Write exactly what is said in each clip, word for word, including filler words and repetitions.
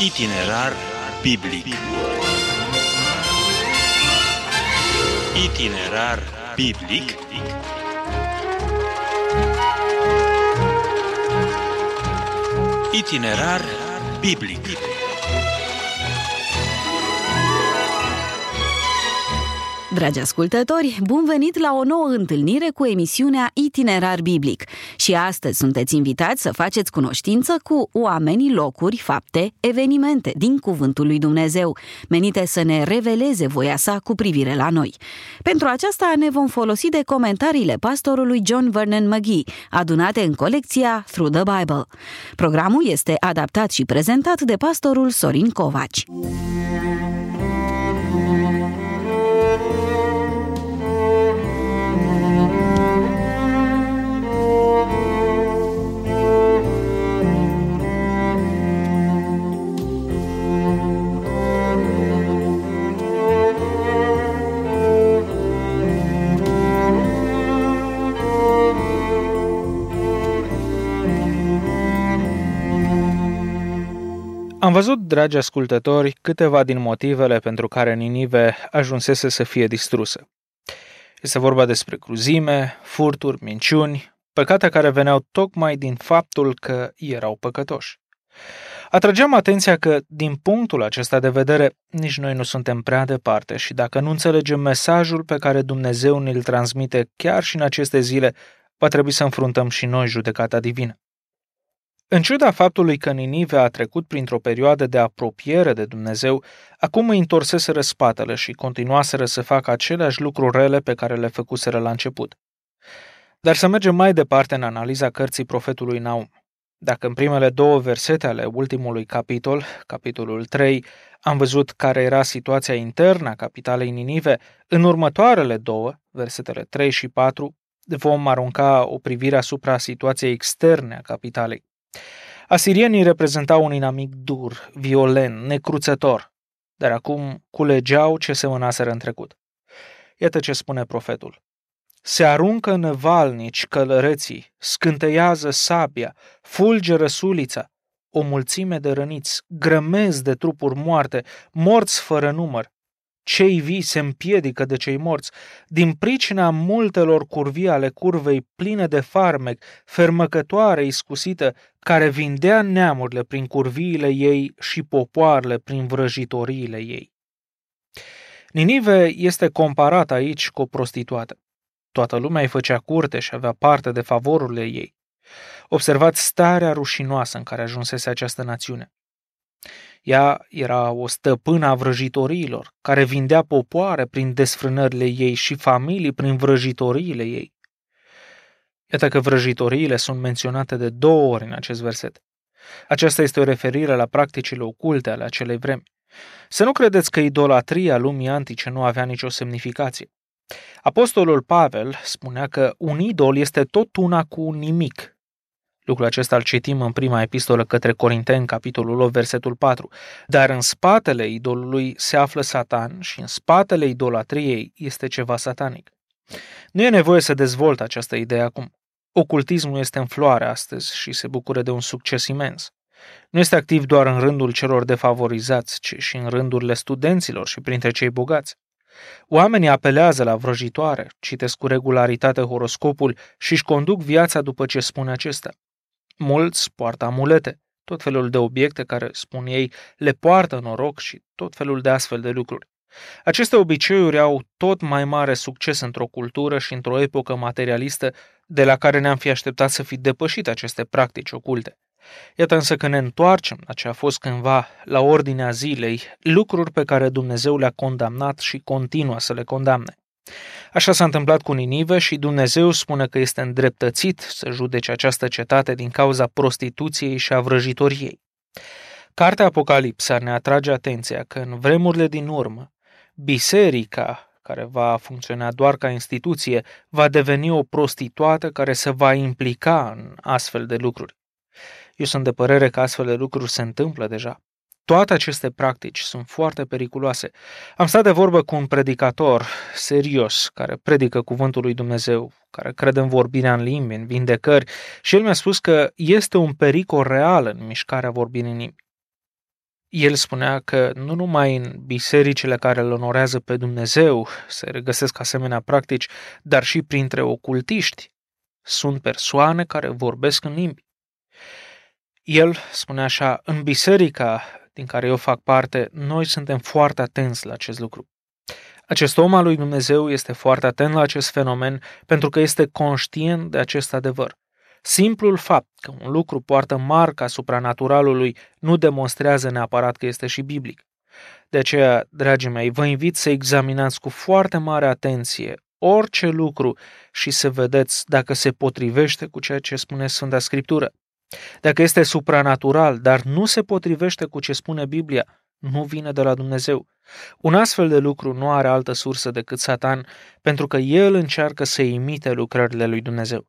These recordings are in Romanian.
Itinerar biblic. Itinerar biblic. Itinerar biblic. Dragi ascultători, bun venit la o nouă întâlnire cu emisiunea Itinerar Biblic. Și astăzi sunteți invitați să faceți cunoștință cu oamenii, locuri, fapte, evenimente din Cuvântul lui Dumnezeu, menite să ne reveleze voia sa cu privire la noi. Pentru aceasta ne vom folosi de comentariile pastorului John Vernon McGee, adunate în colecția Through the Bible. Programul este adaptat și prezentat de pastorul Sorin Covaci. Am văzut, dragi ascultători, câteva din motivele pentru care Ninive ajunsese să fie distrusă. Este vorba despre cruzime, furturi, minciuni, păcate care veneau tocmai din faptul că erau păcătoși. Atrageam atenția că, din punctul acesta de vedere, nici noi nu suntem prea departe și dacă nu înțelegem mesajul pe care Dumnezeu ne-l transmite chiar și în aceste zile, va trebui să înfruntăm și noi judecata divină. În ciuda faptului că Ninive a trecut printr-o perioadă de apropiere de Dumnezeu, acum îi întorseseră spatele și continuaseră să facă aceleași lucruri rele pe care le făcuseră la început. Dar să mergem mai departe în analiza cărții profetului Naum. Dacă în primele două versete ale ultimului capitol, capitolul trei, am văzut care era situația internă a capitalei Ninive, în următoarele două, versetele trei și patru, vom arunca o privire asupra situației externe a capitalei. Asirienii reprezentau un inamic dur, violent, necruțător, dar acum culegeau ce semănaseră în trecut. Iată ce spune profetul. Se aruncă năvalnici călăreții, scânteiază sabia, fulgeră sulița, o mulțime de răniți, grămezi de trupuri moarte, morți fără număr. Cei vii se împiedică de cei morți, din pricina multelor curvii ale curvei pline de farmec, fermăcătoare iscusită, care vindea neamurile prin curviile ei și popoarele prin vrăjitoriile ei. Ninive este comparat aici cu o prostituată. Toată lumea îi făcea curte și avea parte de favorurile ei. Observați starea rușinoasă în care ajunsese această națiune. Ea era o stăpână a vrăjitoriilor, care vindea popoare prin desfrânările ei și familii prin vrăjitoriile ei. Iată că vrăjitoriile sunt menționate de două ori în acest verset. Aceasta este o referire la practicile oculte ale acelei vremi. Să nu credeți că idolatria lumii antice nu avea nicio semnificație. Apostolul Pavel spunea că un idol este tot una cu un nimic. Lucrul acesta îl citim în prima epistolă către Corinteni, capitolul opt, versetul patru. Dar în spatele idolului se află Satan și în spatele idolatriei este ceva satanic. Nu e nevoie să dezvolt această idee acum. Ocultismul este în floare astăzi și se bucură de un succes imens. Nu este activ doar în rândul celor defavorizați, ci și în rândurile studenților și printre cei bogați. Oamenii apelează la vrăjitoare, citesc cu regularitate horoscopul și își conduc viața după ce spune acesta. Mulți poartă amulete, tot felul de obiecte care, spun ei, le poartă noroc și tot felul de astfel de lucruri. Aceste obiceiuri au tot mai mare succes într-o cultură și într-o epocă materialistă de la care ne-am fi așteptat să fi depășit aceste practici oculte. Iată însă că ne întoarcem la ce a fost cândva la ordinea zilei, lucruri pe care Dumnezeu le-a condamnat și continuă să le condamne. Așa s-a întâmplat cu Ninive și Dumnezeu spune că este îndreptățit să judece această cetate din cauza prostituției și a vrăjitoriei. Cartea Apocalipsa ne atrage atenția că în vremurile din urmă, biserica, care va funcționa doar ca instituție, va deveni o prostituată care se va implica în astfel de lucruri. Eu sunt de părere că astfel de lucruri se întâmplă deja. Toate aceste practici sunt foarte periculoase. Am stat de vorbă cu un predicator serios care predică cuvântul lui Dumnezeu, care crede în vorbirea în limbi, în vindecări, și el mi-a spus că este un pericol real în mișcarea vorbirii în limbi. El spunea că nu numai în bisericile care îl onorează pe Dumnezeu se regăsesc asemenea practici, dar și printre ocultiști sunt persoane care vorbesc în limbi. El spunea așa: în biserica din care eu fac parte, noi suntem foarte atenți la acest lucru. Acest om al lui Dumnezeu este foarte atent la acest fenomen pentru că este conștient de acest adevăr. Simplul fapt că un lucru poartă marca supranaturalului nu demonstrează neapărat că este și biblic. De aceea, dragii mei, vă invit să examinați cu foarte mare atenție orice lucru și să vedeți dacă se potrivește cu ceea ce spune Sfânta Scriptură. Dacă este supranatural, dar nu se potrivește cu ce spune Biblia, nu vine de la Dumnezeu. Un astfel de lucru nu are altă sursă decât Satan, pentru că el încearcă să imite lucrările lui Dumnezeu.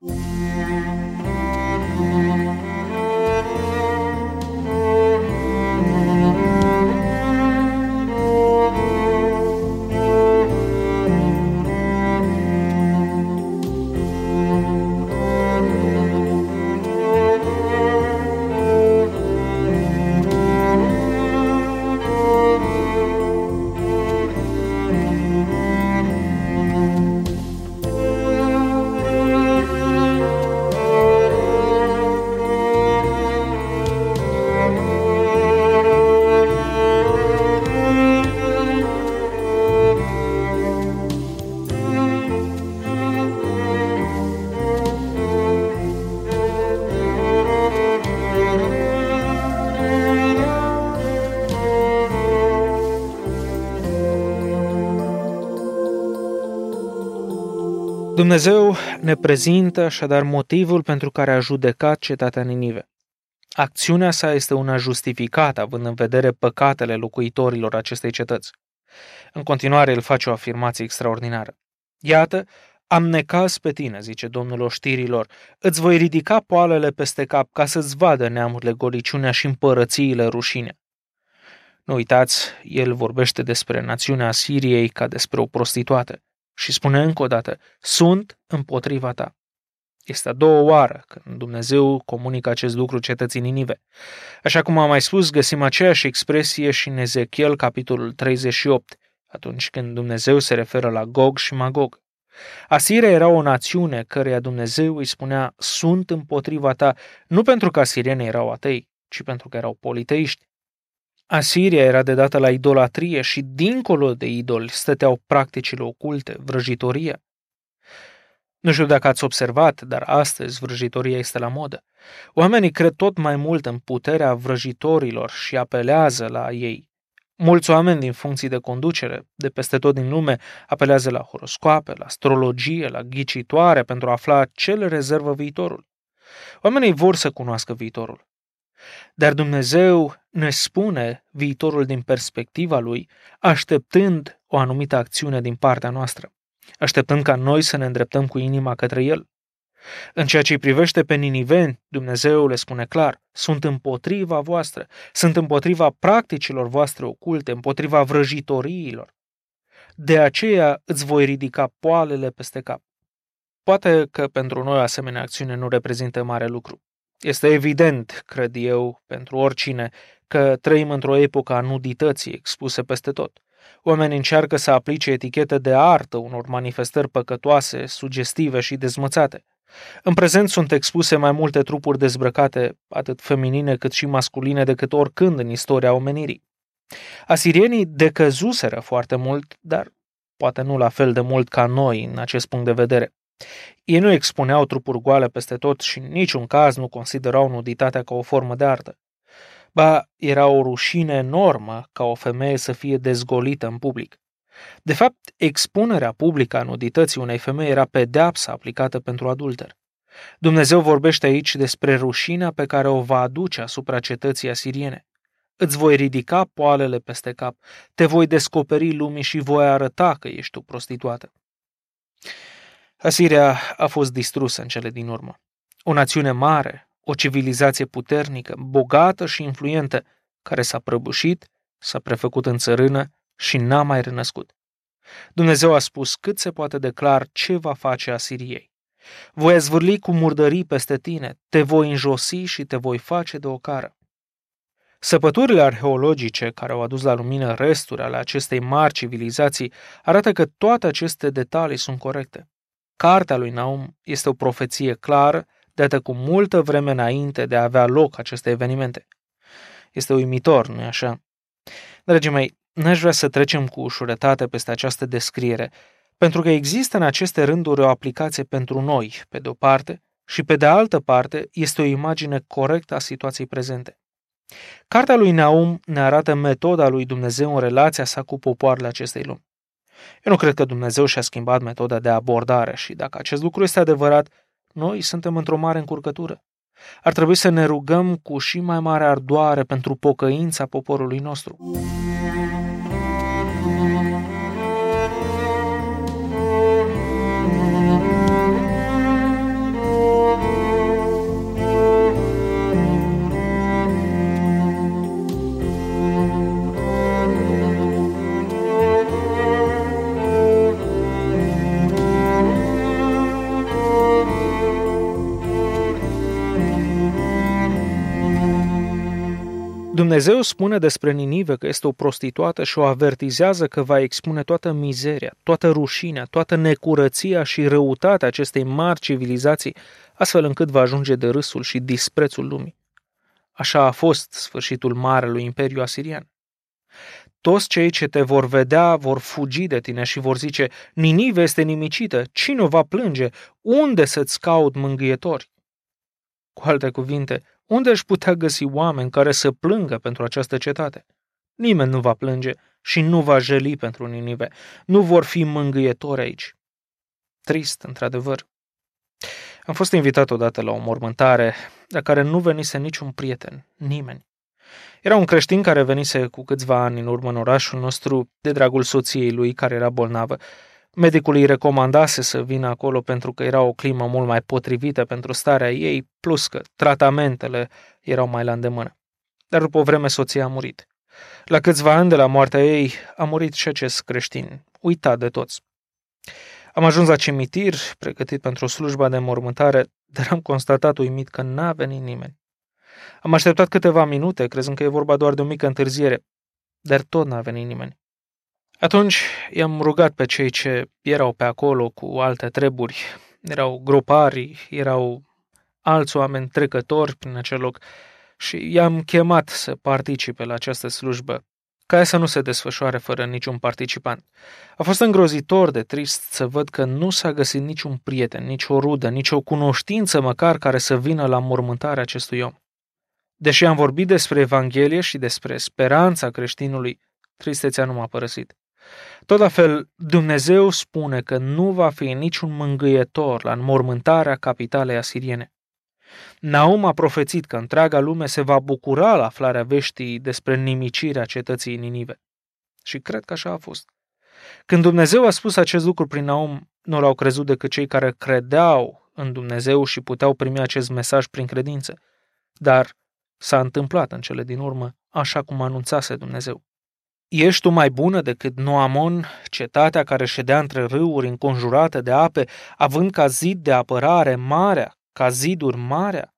Dumnezeu ne prezintă așadar motivul pentru care a judecat cetatea Ninive. Acțiunea sa este una justificată, având în vedere păcatele locuitorilor acestei cetăți. În continuare, el face o afirmație extraordinară. Iată, am necaz pe tine, zice Domnul oștirilor, îți voi ridica poalele peste cap ca să-ți vadă neamurile goliciunea și împărățiile rușinea. Nu uitați, el vorbește despre națiunea Asiriei ca despre o prostituată. Și spune încă o dată, sunt împotriva ta. Este a doua oară când Dumnezeu comunică acest lucru cetății Ninive. Așa cum am mai spus, găsim aceeași expresie și în Ezechiel, capitolul treizeci și opt, atunci când Dumnezeu se referă la Gog și Magog. Asiria era o națiune căreia Dumnezeu îi spunea, sunt împotriva ta, nu pentru că asirienii erau atei, ci pentru că erau politeiști. Asiria era de dată la idolatrie și dincolo de idoli stăteau practicile oculte, vrăjitoria. Nu știu dacă ați observat, dar astăzi vrăjitoria este la modă. Oamenii cred tot mai mult în puterea vrăjitorilor și apelează la ei. Mulți oameni din funcții de conducere, de peste tot din lume, apelează la horoscoape, la astrologie, la ghicitoare pentru a afla ce le rezervă viitorul. Oamenii vor să cunoască viitorul. Dar Dumnezeu ne spune viitorul din perspectiva Lui, așteptând o anumită acțiune din partea noastră, așteptând ca noi să ne îndreptăm cu inima către El. În ceea ce îi privește pe niniveni, Dumnezeu le spune clar, sunt împotriva voastră, sunt împotriva practicilor voastre oculte, împotriva vrăjitoriilor. De aceea îți voi ridica poalele peste cap. Poate că pentru noi asemenea acțiune nu reprezintă mare lucru. Este evident, cred eu, pentru oricine, că trăim într-o epocă a nudității expuse peste tot. Oamenii încearcă să aplice etichete de artă unor manifestări păcătoase, sugestive și dezmățate. În prezent sunt expuse mai multe trupuri dezbrăcate, atât feminine cât și masculine, decât oricând în istoria omenirii. Asirienii decăzuseră foarte mult, dar poate nu la fel de mult ca noi în acest punct de vedere. Ei nu expuneau trupuri goale peste tot și în niciun caz nu considerau nuditatea ca o formă de artă. Ba, era o rușine enormă ca o femeie să fie dezgolită în public. De fapt, expunerea publică a nudității unei femei era pedeapsa aplicată pentru adulter. Dumnezeu vorbește aici despre rușinea pe care o va aduce asupra cetății asiriene. Îți voi ridica poalele peste cap, te voi descoperi lumii și voi arăta că ești o prostituată. Asiria a fost distrusă în cele din urmă. O națiune mare, o civilizație puternică, bogată și influentă, care s-a prăbușit, s-a prefăcut în țărână și n-a mai renăscut. Dumnezeu a spus cât se poate de clar ce va face Asiriei. Voi zvârli cu murdării peste tine, te voi înjosi și te voi face de ocară. Săpăturile arheologice care au adus la lumină resturi ale acestei mari civilizații arată că toate aceste detalii sunt corecte. Cartea lui Nahum este o profeție clară, dată cu multă vreme înainte de a avea loc aceste evenimente. Este uimitor, nu-i așa? Dragii mei, n-aș vrea să trecem cu ușurătate peste această descriere, pentru că există în aceste rânduri o aplicație pentru noi, pe de o parte, și pe de altă parte este o imagine corectă a situației prezente. Cartea lui Nahum ne arată metoda lui Dumnezeu în relația sa cu popoarele acestei lumi. Eu nu cred că Dumnezeu și-a schimbat metoda de abordare și dacă acest lucru este adevărat, noi suntem într-o mare încurcătură. Ar trebui să ne rugăm cu și mai mare ardoare pentru pocăința poporului nostru. Dumnezeu spune despre Ninive că este o prostituată și o avertizează că va expune toată mizeria, toată rușinea, toată necurăția și răutatea acestei mari civilizații, astfel încât va ajunge de râsul și disprețul lumii. Așa a fost sfârșitul marelui imperiu asirian. Toți cei ce te vor vedea vor fugi de tine și vor zice: Ninive este nimicită, cine o va plânge? Unde să-ți caut mângâietori? Cu alte cuvinte, unde își putea găsi oameni care să plângă pentru această cetate? Nimeni nu va plânge și nu va jeli pentru Ninive. Nu vor fi mângâietori aici. Trist, într-adevăr. Am fost invitat odată la o mormântare la care nu venise niciun prieten, nimeni. Era un creștin care venise cu câțiva ani în urmă în orașul nostru de dragul soției lui care era bolnavă. Medicul îi recomandase să vină acolo pentru că era o climă mult mai potrivită pentru starea ei, plus că tratamentele erau mai la îndemână. Dar după o vreme soția a murit. La câțiva ani de la moartea ei a murit și acest creștin, uitat de toți. Am ajuns la cimitir, pregătit pentru slujba de mormântare, dar am constatat uimit că n-a venit nimeni. Am așteptat câteva minute, crezând că e vorba doar de o mică întârziere, dar tot n-a venit nimeni. Atunci i-am rugat pe cei ce erau pe acolo cu alte treburi. Erau gropari, erau alți oameni trecători prin acel loc și i-am chemat să participe la această slujbă, ca ea să nu se desfășoare fără niciun participant. A fost îngrozitor de trist să văd că nu s-a găsit niciun prieten, nici o rudă, nici o cunoștință măcar care să vină la mormântarea acestui om. Deși am vorbit despre Evanghelie și despre speranța creștinului, tristețea nu m-a părăsit. Tot la fel, Dumnezeu spune că nu va fi niciun mângâietor la înmormântarea capitalei asiriene. Nahum a profețit că întreaga lume se va bucura la aflarea veștii despre nimicirea cetății Ninive. Și cred că așa a fost. Când Dumnezeu a spus acest lucru prin Nahum, nu l-au crezut decât cei care credeau în Dumnezeu și puteau primi acest mesaj prin credință. Dar s-a întâmplat în cele din urmă așa cum anunțase Dumnezeu. Ești tu mai bună decât Noamon, cetatea care ședea între râuri înconjurată de ape, având ca zid de apărare marea, ca ziduri marea?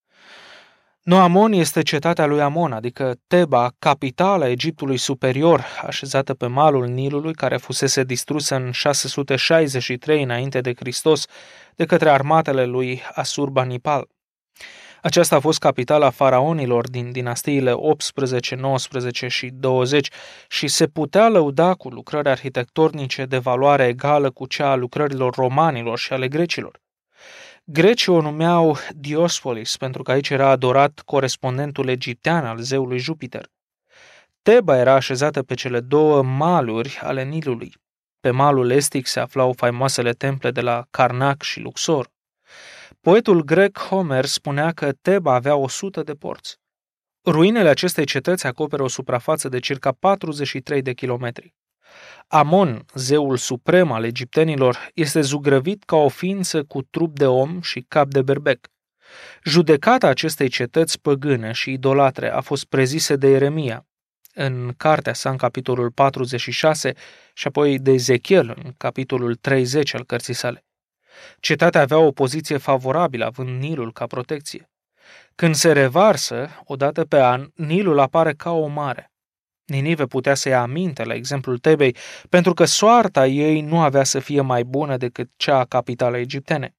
Noamon este cetatea lui Amon, adică Teba, capitala Egiptului superior, așezată pe malul Nilului, care fusese distrusă în șase sute șaizeci și trei înainte de Hristos de către armatele lui Asurbanipal. Aceasta a fost capitala faraonilor din dinastiile optsprezece, nouăsprezece și douăzeci și se putea lăuda cu lucrări arhitectonice de valoare egală cu cea a lucrărilor romanilor și ale grecilor. Grecii o numeau Diospolis pentru că aici era adorat corespondentul egiptean al zeului Jupiter. Teba era așezată pe cele două maluri ale Nilului. Pe malul estic se aflau faimoasele temple de la Karnak și Luxor. Poetul grec Homer spunea că Teba avea o sută de porți. Ruinele acestei cetăți acoperă o suprafață de circa patruzeci și trei de kilometri. Amon, zeul suprem al egiptenilor, este zugrăvit ca o ființă cu trup de om și cap de berbec. Judecata acestei cetăți păgâne și idolatre a fost prezisă de Ieremia în cartea sa în capitolul patruzeci și șase și apoi de Ezechiel în capitolul treizeci al cărții sale. Cetatea avea o poziție favorabilă, având Nilul ca protecție. Când se revarsă, odată pe an, Nilul apare ca o mare. Ninive putea să ia aminte la exemplul Tebei, pentru că soarta ei nu avea să fie mai bună decât cea a capitalei egiptene.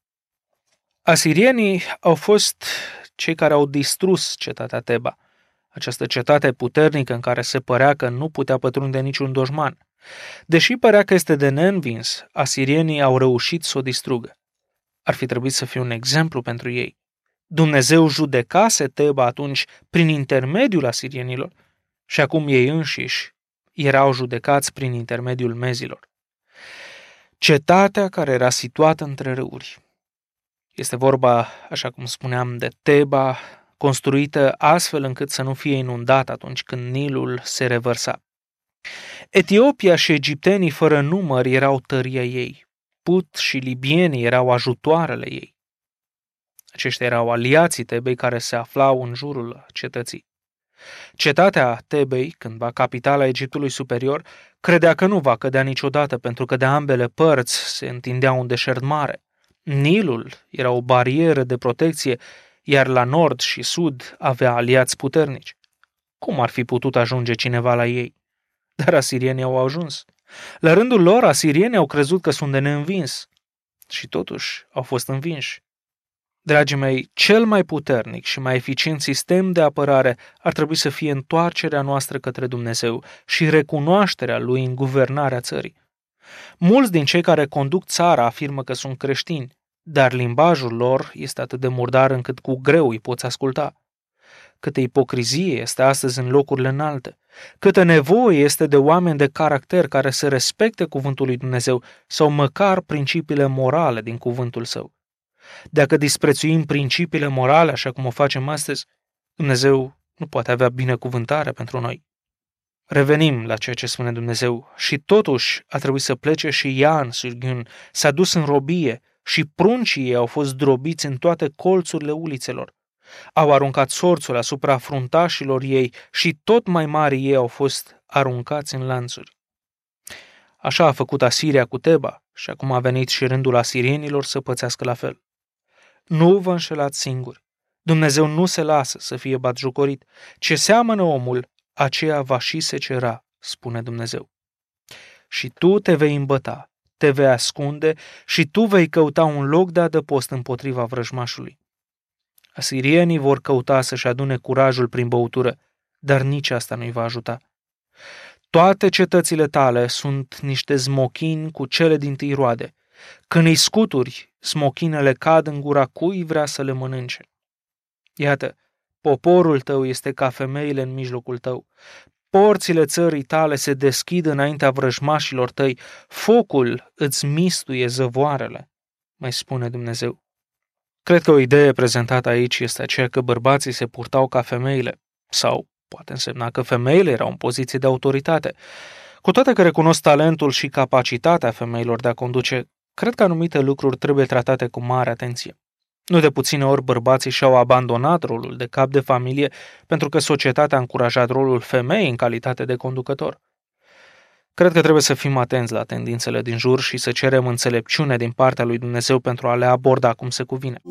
Asirienii au fost cei care au distrus cetatea Teba, această cetate puternică în care se părea că nu putea pătrunde niciun dușman. Deși părea că este de neînvins, asirienii au reușit să o distrugă. Ar fi trebuit să fie un exemplu pentru ei. Dumnezeu judecase Teba atunci prin intermediul asirienilor și acum ei înșiși erau judecați prin intermediul mezilor. Cetatea care era situată între râuri. Este vorba, așa cum spuneam, de Teba, construită astfel încât să nu fie inundat atunci când Nilul se revărsa. Etiopia și egiptenii fără număr erau tăria ei. Put și libienii erau ajutoarele ei. Aceștia erau aliații Tebei care se aflau în jurul cetății. Cetatea Tebei, cândva capitala Egiptului superior, credea că nu va cădea niciodată pentru că de ambele părți se întindea un deșert mare. Nilul era o barieră de protecție, iar la nord și sud avea aliați puternici. Cum ar fi putut ajunge cineva la ei? Dar asirienii au ajuns. La rândul lor, asirienii au crezut că sunt de neînvins și totuși au fost învinși. Dragii mei, cel mai puternic și mai eficient sistem de apărare ar trebui să fie întoarcerea noastră către Dumnezeu și recunoașterea Lui în guvernarea țării. Mulți din cei care conduc țara afirmă că sunt creștini, dar limbajul lor este atât de murdar încât cu greu îi poți asculta. Câtă ipocrizie este astăzi în locurile înalte, câtă nevoie este de oameni de caracter care să respecte cuvântul lui Dumnezeu sau măcar principiile morale din cuvântul său. Dacă disprețuim principiile morale așa cum o facem astăzi, Dumnezeu nu poate avea binecuvântare pentru noi. Revenim la ceea ce spune Dumnezeu și totuși a trebuit să plece și ea în Surghiun, s-a dus în robie și pruncii ei au fost drobiți în toate colțurile ulițelor. Au aruncat sorțul asupra fruntașilor ei și tot mai mari ei au fost aruncați în lanțuri. Așa a făcut Asiria cu Teba și acum a venit și rândul asirienilor să pățească la fel. Nu vă înșelați singuri. Dumnezeu nu se lasă să fie batjocorit. Ce seamănă omul, aceea va și secera, spune Dumnezeu. Și tu te vei îmbăta, te vei ascunde și tu vei căuta un loc de adăpost împotriva vrăjmașului. Asirienii vor căuta să-și adune curajul prin băutură, dar nici asta nu-i va ajuta. Toate cetățile tale sunt niște smochini cu cele dintâi roade. Când îi scuturi, smochinele cad în gura cui vrea să le mănânce. Iată, poporul tău este ca femeile în mijlocul tău. Porțile țării tale se deschid înaintea vrăjmașilor tăi. Focul îți mistuie zăvoarele, mai spune Dumnezeu. Cred că o idee prezentată aici este aceea că bărbații se purtau ca femeile, sau poate însemna că femeile erau în poziție de autoritate. Cu toate că recunosc talentul și capacitatea femeilor de a conduce, cred că anumite lucruri trebuie tratate cu mare atenție. Nu de puține ori bărbații și-au abandonat rolul de cap de familie pentru că societatea a încurajat rolul femeii în calitate de conducător. Cred că trebuie să fim atenți la tendințele din jur și să cerem înțelepciune din partea lui Dumnezeu pentru a le aborda cum se cuvine.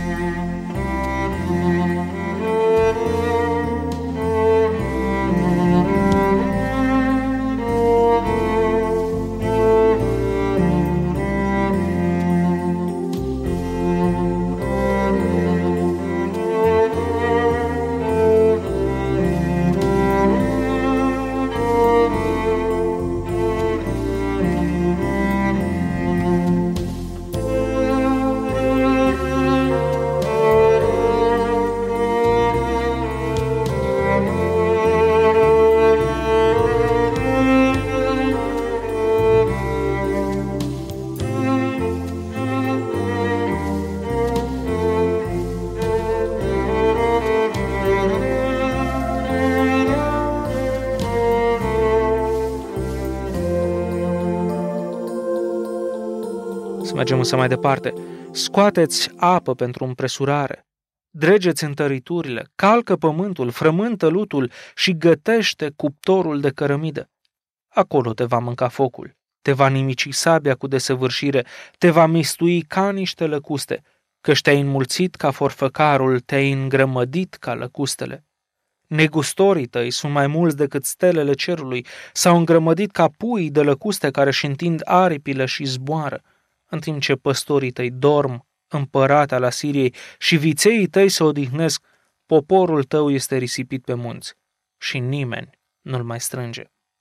Mergem însă mai departe. Scoateți apă pentru împresurare, dregeți întăriturile, calcă pământul, frământă lutul și gătește cuptorul de cărămidă. Acolo te va mânca focul, te va nimici sabia cu desăvârșire, te va mistui ca niște lăcuste, căci te-ai înmulțit ca forfăcarul, te-ai îngrămădit ca lăcustele. Negustorii tăi sunt mai mulți decât stelele cerului, s-au îngrămădit ca puii de lăcuste care își întind aripile și zboară, în timp ce păstorii tăi dorm, împărate al Asiriei, și vițeii tăi se odihnesc, poporul tău este risipit pe munți și nimeni nu-l mai strânge.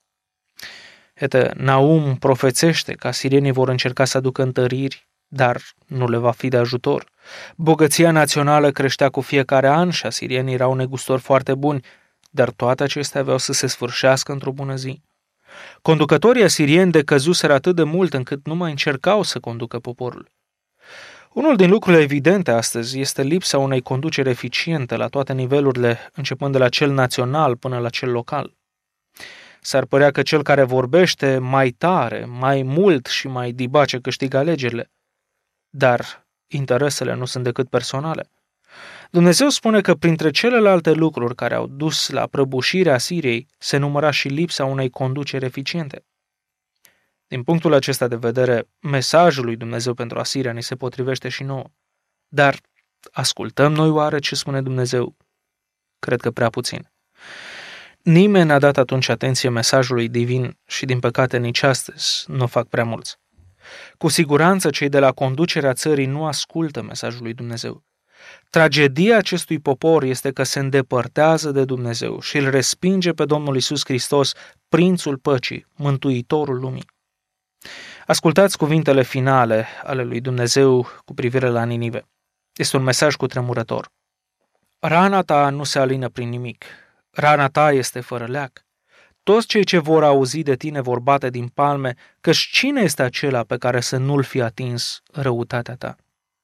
Iată, Naum profețește că asirienii vor încerca să aducă întăriri, dar nu le va fi de ajutor. Bogăția națională creștea cu fiecare an și asirienii erau negustori foarte buni, dar toate acestea aveau să se sfârșească într-o bună zi. Conducătorii asirieni decăzuseră atât de mult încât nu mai încercau să conducă poporul. Unul din lucrurile evidente astăzi este lipsa unei conduceri eficiente la toate nivelurile, începând de la cel național până la cel local. S-ar părea că cel care vorbește mai tare, mai mult și mai dibace câștigă alegerile, dar interesele nu sunt decât personale. Dumnezeu spune că printre celelalte lucruri care au dus la prăbușirea Siriei se număra și lipsa unei conduceri eficiente. Din punctul acesta de vedere, mesajul lui Dumnezeu pentru Asiria ni se potrivește și nouă. Dar ascultăm noi oare ce spune Dumnezeu? Cred că prea puțin. Nimeni n-a dat atunci atenție mesajului divin și, din păcate, nici astăzi nu o fac prea mulți. Cu siguranță cei de la conducerea țării nu ascultă mesajul lui Dumnezeu. Tragedia acestui popor este că se îndepărtează de Dumnezeu și îl respinge pe Domnul Iisus Hristos, Prințul Păcii, Mântuitorul lumii. Ascultați cuvintele finale ale lui Dumnezeu cu privire la Ninive. Este un mesaj cutremurător. Rana ta nu se alină prin nimic. Rana ta este fără leac. Toți cei ce vor auzi de tine vor bate din palme, căci cine este acela pe care să nu-l fi atins răutatea ta?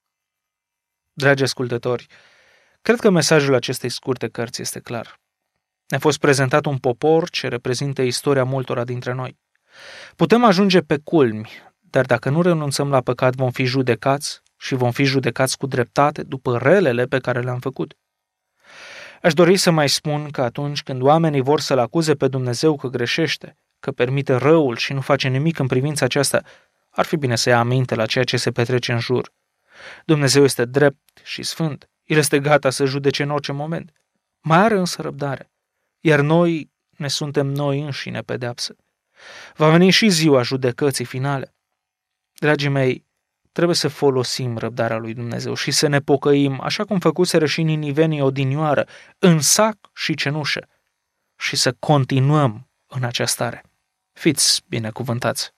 Dragi ascultători, cred că mesajul acestei scurte cărți este clar. Ne-a fost prezentat un popor ce reprezintă istoria multora dintre noi. Putem ajunge pe culmi, dar dacă nu renunțăm la păcat, vom fi judecați și vom fi judecați cu dreptate după relele pe care le-am făcut. Aș dori să mai spun că atunci când oamenii vor să-L acuze pe Dumnezeu că greșește, că permite răul și nu face nimic în privința aceasta, ar fi bine să ia aminte la ceea ce se petrece în jur. Dumnezeu este drept și sfânt. El este gata să judece în orice moment. Mai are însă răbdare. Iar noi ne suntem noi înșine pedeapsă. Va veni și ziua judecății finale. Dragii mei, trebuie să folosim răbdarea lui Dumnezeu și să ne pocăim, așa cum făcuseră și ninivenii odinioară, în sac și cenușă, și să continuăm în această stare. Fiți binecuvântați!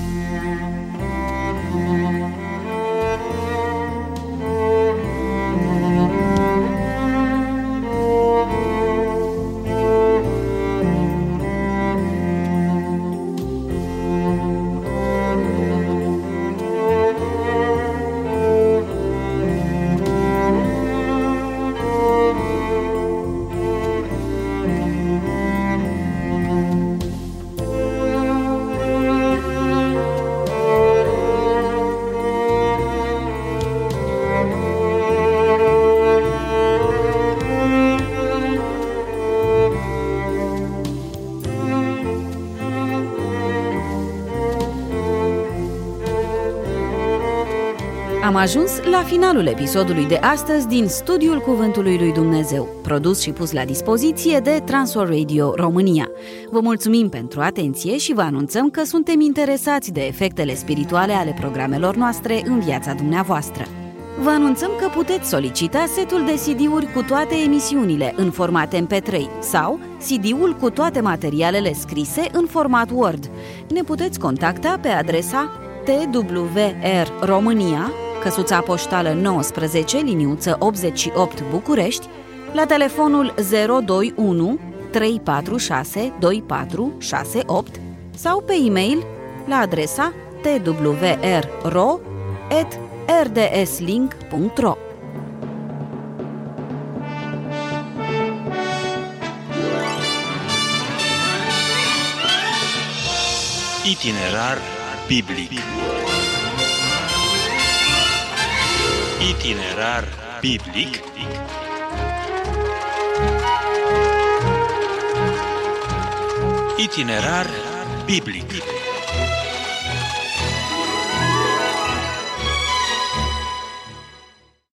Am ajuns la finalul episodului de astăzi din Studiul Cuvântului lui Dumnezeu, produs și pus la dispoziție de Transworld Radio România. Vă mulțumim pentru atenție și vă anunțăm că suntem interesați de efectele spirituale ale programelor noastre în viața dumneavoastră. Vă anunțăm că puteți solicita setul de C D-uri cu toate emisiunile în format M P trei sau C D-ul cu toate materialele scrise în format Word. Ne puteți contacta pe adresa T W R România, căsuța poștală nouăsprezece, liniuță optzeci și opt București, la telefonul zero doi unu trei patru șase doi patru șase opt sau pe e-mail la adresa t w r r o at r d s link punct r o. Itinerar biblic. Itinerar biblic. Itinerar biblic.